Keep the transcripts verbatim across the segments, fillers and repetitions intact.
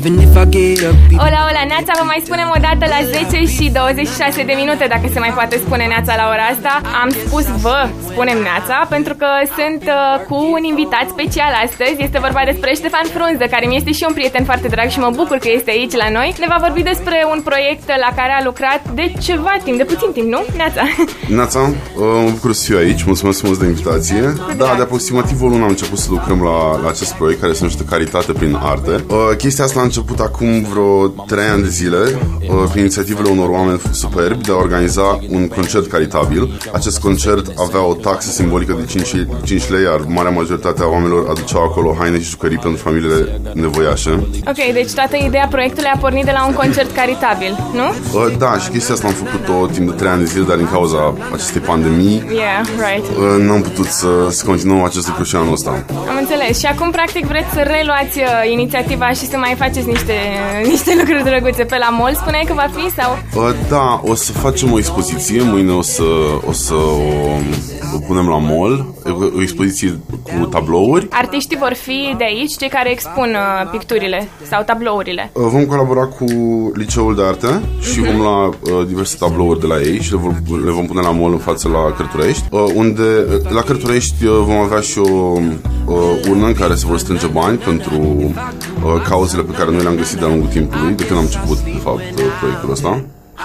Ola, ola, Neața, vă mai spunem o dată la zece și douăzeci și șase de minute, dacă se mai poate spune Neața la ora asta. Am spus vă spunem Neața, pentru că sunt uh, cu un invitat special astăzi. Este vorba despre Ștefan Frunză, care mi este și un prieten foarte drag și mă bucur că este aici la noi. Ne va vorbi despre un proiect la care a lucrat de ceva timp, de puțin timp, nu? Neața. Neața, mă bucur să fiu aici, mulțumesc frumos de invitație. Da, de aproximativ o lună am început să lucrăm la, la acest proiect care se numește Caritate prin Arte. Uh, chestia asta a început acum vreo trei ani de zile uh, prin inițiativele unor oameni superbi de a organiza un concert caritabil. Acest concert avea o taxă simbolică de cinci lei, iar marea majoritate a oamenilor aduceau acolo haine și jucării pentru familiile nevoiașe. Ok, deci toată ideea proiectului a pornit de la un concert caritabil, nu? Uh, da, și chestia asta am făcut-o timp de trei ani de zile, dar din cauza acestei pandemii yeah, right. uh, n-am putut să, să continuăm acest lucru și anul ăsta. Am înțeles. Și acum, practic, vreți să reluați uh, inițiativa și să mai faceți niște, niște lucruri drăguțe pe la mall, spuneai că va fi, sau? Uh, da, o să facem o expoziție, mâine o să o, să o, o punem la mall, o expoziție cu tablouri. Artiștii vor fi de aici, cei care expun uh, picturile sau tablourile? Uh, vom colabora cu Liceul de Arte și uh-huh. vom lua uh, diverse tablouri de la ei și le vom, le vom pune la mall în față la Cărturești, uh, unde la Cărturești uh, vom avea și o uh, urnă în care se vor strânge bani pentru uh, cauzele pe care noi le-am găsit de-a lungul timpului, de când am început, de fapt, uh, proiectul ăsta.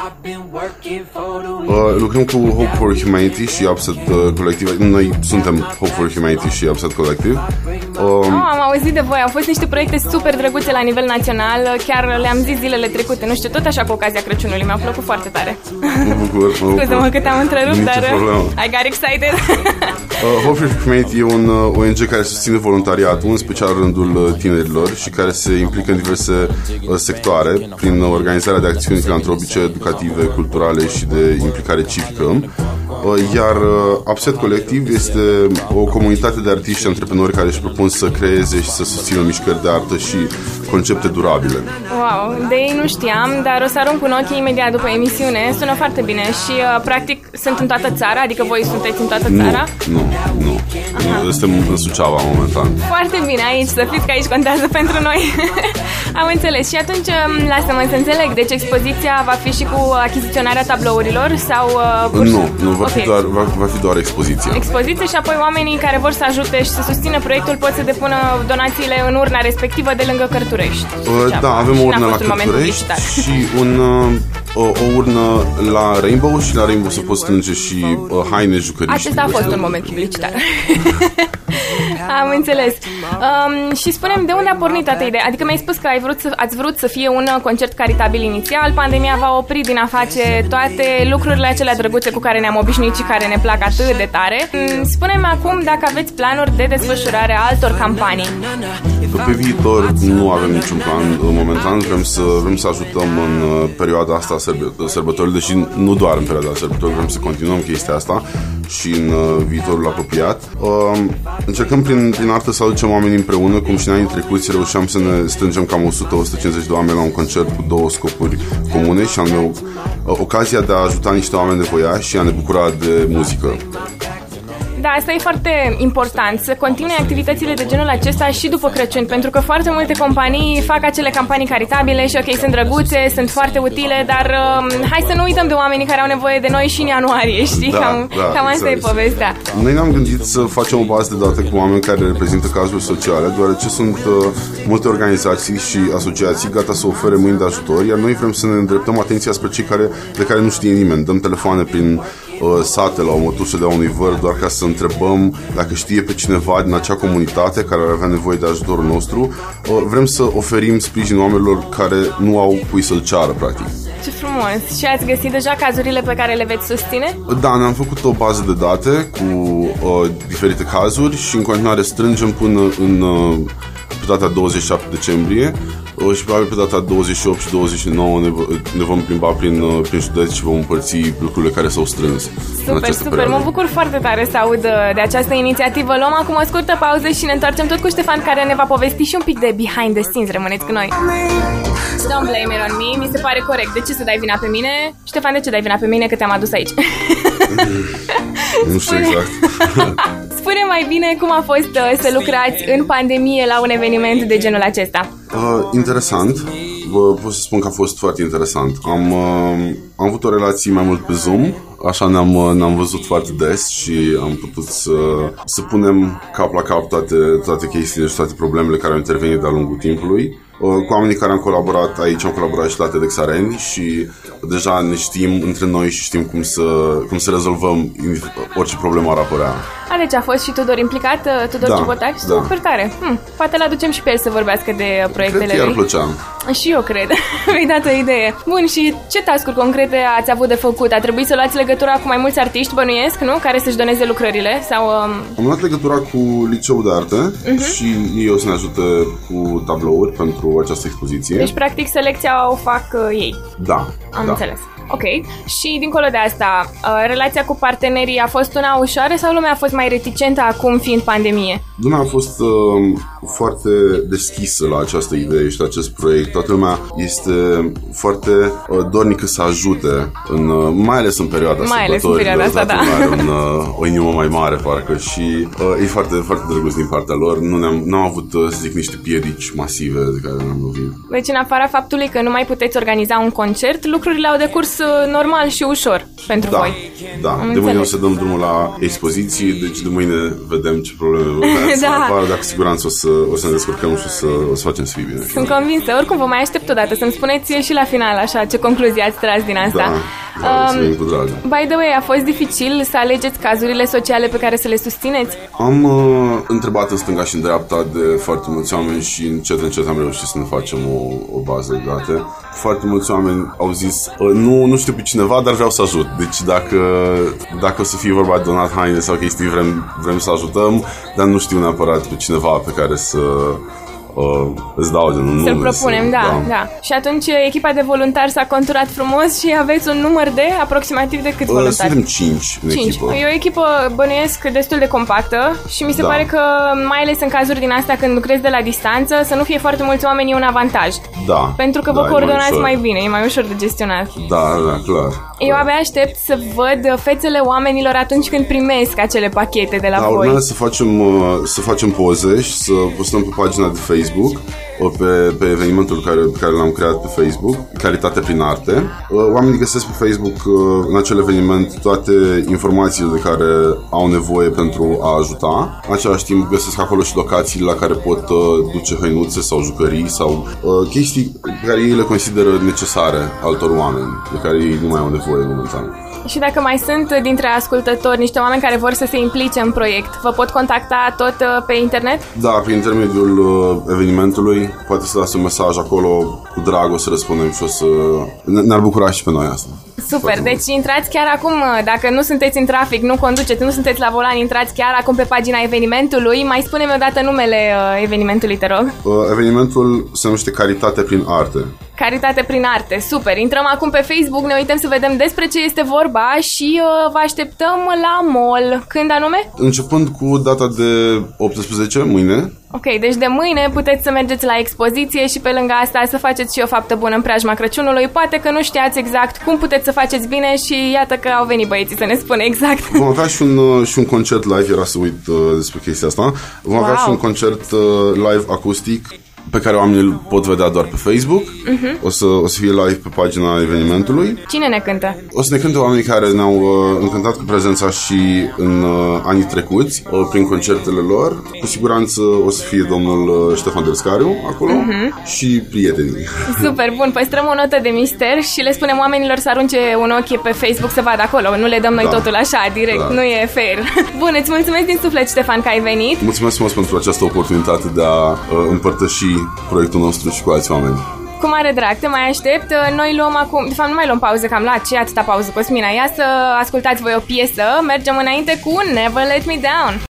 Uh, lucrăm cu Hope for Humanity și Upset uh, Collective. Noi suntem Hope for Humanity și Upset Collective. Uh, oh, am auzit de voi, au fost niște proiecte super drăguțe la nivel național. Chiar le-am zis zilele trecute, nu știu, tot așa cu ocazia Crăciunului. Mi-a plăcut foarte tare. Mă bucur, mă bucur. Scuze-mă că te-am întrerupt, Nici dar problemă. I got excited. uh, Hope for Humanity e un uh, O N G care susține voluntariatul, în special rândul uh, tinerilor, și care se implică în diverse uh, sectoare prin uh, organizarea de acțiuni filantropice, educative, culturale și de implicare civică. Iar Upset Collective este o comunitate de artiști și antreprenori care își propun să creeze și să susțină mișcări de artă și concepte durabile. Wow, de ei nu știam, dar o să arunc un ochi imediat după emisiune. Sună foarte bine și practic sunt în toată țara, adică voi sunteți în toată țara? Nu, nu, nu. Suntem în Suceava momentan. Foarte bine aici, să fiți că aici contează pentru noi. Am înțeles. Și atunci lasă-mă să înțeleg. Deci expoziția va fi și cu achiziționarea tablourilor sau uh, Nu, nu va, okay. fi doar, va, va fi doar expoziția. Expoziție și apoi oamenii care vor să ajute și să susțină proiectul pot să depună donațiile în urna respectivă de lângă Cărturești. Uh, da, avem o urnă la Cărturești și un, uh, o, o urnă la Rainbow și la Rainbow se pot strânge și uh, haine, jucării. Acesta a fost un moment publicitar. Am înțeles. Um, și spune-mi, de unde a pornit toată ideea? Adică mi-ai spus că ai vrut să, ați vrut să fie un concert caritabil inițial, pandemia v-a oprit din a face toate lucrurile acelea drăguțe cu care ne-am obișnuit și care ne plac atât de tare. Spune-mi acum dacă aveți planuri de desfășurare a altor campanii. Pe viitor nu avem niciun plan momentan, vrem să, vrem să ajutăm în perioada asta sărbătorii, deși nu doar în perioada sărbătorii, vrem să continuăm chestia asta și în viitorul apropiat. Încercăm prin, prin artă să aducem oamenii împreună, cum și în anii trecuți reușeam să ne strângem cam o sută - o sută cincizeci de oameni la un concert cu două scopuri comune, și anume ocazia de a ajuta niște oameni nevoiași și a ne bucura de muzică. Da, asta e foarte important, să continue activitățile de genul acesta și după Crăciun, pentru că foarte multe companii fac acele campanii caritabile și ok, sunt drăguțe, sunt foarte utile, dar um, hai să nu uităm de oamenii care au nevoie de noi și în ianuarie, știi? Da, cam da, cam asta exact. E povestea. Noi ne-am gândit să facem o bază de date cu oameni care reprezintă cazuri sociale, deoarece sunt uh, multe organizații și asociații gata să ofere mâini de ajutor, iar noi vrem să ne îndreptăm atenția spre cei care, de care nu știe nimeni. Dăm telefoane prin sate la o mătușă de-a unui văr doar ca să întrebăm dacă știe pe cineva din acea comunitate care ar avea nevoie de ajutorul nostru. Vrem să oferim sprijin oamenilor care nu au cui să-l ceară, practic. Ce frumos! Și ați găsit deja cazurile pe care le veți susține? Da, ne-am făcut o bază de date cu uh, diferite cazuri și în continuare strângem până în uh, pe data douăzeci și șapte decembrie uh, și probabil pe data douăzeci și opt și douăzeci și nouă ne, ne vom plimba prin, uh, prin județ și vom împărți lucrurile care s-au strâns. Super, super! Perioadă. Mă bucur foarte tare să aud de această inițiativă. Luăm acum o scurtă pauză și ne întoarcem tot cu Ștefan, care ne va povesti și un pic de behind the scenes. Rămâneți cu noi! Don't blame it on me, mi se pare corect. De ce să dai vina pe mine? Ștefan, de ce dai vina pe mine că te-am adus aici? Nu știu exact. Spune Spune mai bine cum a fost uh, să lucrați în pandemie la un eveniment de genul acesta. Uh, interesant. Vă pot să spun că a fost foarte interesant. Am, uh, am avut o relație mai mult pe Zoom, așa ne-am, uh, ne-am văzut foarte des și am putut să, să punem cap la cap toate, toate chestiile și toate problemele care au intervenit de-a lungul timpului. Cu oamenii care am colaborat aici, am colaborat și la TEDx Areni și deja ne știm între noi și știm cum să, cum să rezolvăm orice problemă ar apărea. A, deci a fost și Tudor implicat, Tudor da, Cipotac? Da. Super tare. Hm, poate l aducem și pe el să vorbească de proiectele lui. Cred că i-ar plăcea. Și eu cred. Mi-ai dat o idee. Bun, și ce task-uri concrete ați avut de făcut? A trebuit să luați legătura cu mai mulți artiști, bănuiesc, nu? Care să-și doneze lucrările? Sau, um... Am luat legătura cu Liceul de Arte uh-huh. și ei o să ne ajute cu tablouri pentru această expoziție. Deci, practic, selecția o fac uh, ei. Da. Am da. înțeles. Ok. Și dincolo de asta, uh, relația cu partenerii a fost una ușoară sau lumea a fost mai reticentă acum fiind pandemie? Lumea a fost uh, foarte deschisă la această idee și la acest proiect. Toată lumea este foarte uh, dornică să ajute, în, uh, mai ales în perioada mai ales în perioada asta, da. Are un, uh, o inimă mai mare, parcă, și uh, e foarte, foarte drăguț din partea lor. Nu ne-am, n-am avut, uh, să zic, niște piedici masive de care ne-am lovit. Deci, în afara faptului că nu mai puteți organiza un concert, lucrurile au decurs normal și ușor pentru da, voi. Da, Am de înțeles. Mâine o să dăm drumul la expoziții, deci de mâine vedem ce probleme vor să apară, dar cu siguranță o să, o să ne descurcăm și o să, o să facem să fie bine. Sunt convinsă, oricum vă mai aștept odată să-mi spuneți și la final așa ce concluzii ați tras din asta. Da, da, um, cu drag. By the way, a fost dificil să alegeți cazurile sociale pe care să le susțineți? Am uh, întrebat în stânga și în dreapta de foarte mulți oameni și încet, încet am reușit să ne facem o, o bază de date. Foarte mulți oameni au zis, nu, nu știu pe cineva, dar vreau să ajut. Deci dacă, dacă o să fie vorba de donat haine sau chestii, vrem, vrem să ajutăm, dar nu știu neapărat pe cineva pe care să... Uh, îți dau de un nume. Să-l propunem, să, da, da, da. Și atunci echipa de voluntari s-a conturat frumos și aveți un număr de aproximativ de câți uh, voluntari? Suntem cinci în cinci. echipă. E o echipă, bănuiesc, destul de compactă și mi se da. pare că, mai ales în cazuri din astea când lucrezi de la distanță, să nu fie foarte mulți oameni e un avantaj. Da. Pentru că da, vă coordonați mai, mai bine, e mai ușor de gestionat. Da, da, clar. Eu abia aștept să văd fețele oamenilor atunci când primesc acele pachete de la da, voi. Urmează să facem, să facem poze și să postăm pe pagina de Facebook, pe, pe evenimentul care, pe care l-am creat pe Facebook, Calitate prin Arte. Oamenii găsesc pe Facebook în acel eveniment toate informațiile de care au nevoie pentru a ajuta. În același timp găsesc acolo și locațiile la care pot duce hăinuțe sau jucării sau chestii pe care ei le consideră necesare altor oameni, de care ei nu mai au nevoie momentan. Și dacă mai sunt dintre ascultători niște oameni care vor să se implice în proiect, vă pot contacta tot pe internet? Da, prin intermediul evenimentului. Poate să dați un mesaj acolo, cu drag o să răspundem și o să... Ne-ar bucura și pe noi asta. Super, deci intrați chiar acum, dacă nu sunteți în trafic, nu conduceți, nu sunteți la volan, intrați chiar acum pe pagina evenimentului. Mai spune-mi odată numele evenimentului, te rog. Evenimentul se numește Caritate prin Arte. Caritate prin Arte, super. Intrăm acum pe Facebook, ne uităm să vedem despre ce este vorba și uh, vă așteptăm la mall. Când anume? Începând cu data de optsprezece, mâine. Ok, deci de mâine puteți să mergeți la expoziție și pe lângă asta să faceți și o faptă bună în preajma Crăciunului. Poate că nu știați exact cum puteți să faceți bine și iată că au venit băieții să ne spună exact. Vom avea și un, și un concert live, era să uit uh, despre chestia asta. Vom wow. avea și un concert uh, live acustic pe care oamenii îl pot vedea doar pe Facebook. Uh-huh. O să, o să fie live pe pagina evenimentului. Cine ne cântă? O să ne cânte oamenii care ne-au uh, încântat cu prezența și în uh, anii trecuți, uh, prin concertele lor. Cu siguranță o să fie domnul uh, Ștefan Delscariu acolo uh-huh. și prietenii. Super, bun, păstrăm o notă de mister și le spunem oamenilor să arunce un ochi pe Facebook să vadă acolo. Nu le dăm noi da. totul așa, direct, da. nu e fair. Bun, îți mulțumesc din suflet, Ștefan, că ai venit. Mulțumesc frumos pentru această oportunitate de a uh, împărtăși proiectul nostru și cu alți oameni. Cu mare drag, te mai aștept. Noi luăm acum, de fapt nu mai luăm pauză, că am luat ce atâta pauză, Cosmina. Ia să ascultați voi o piesă. Mergem înainte cu Never Let Me Down.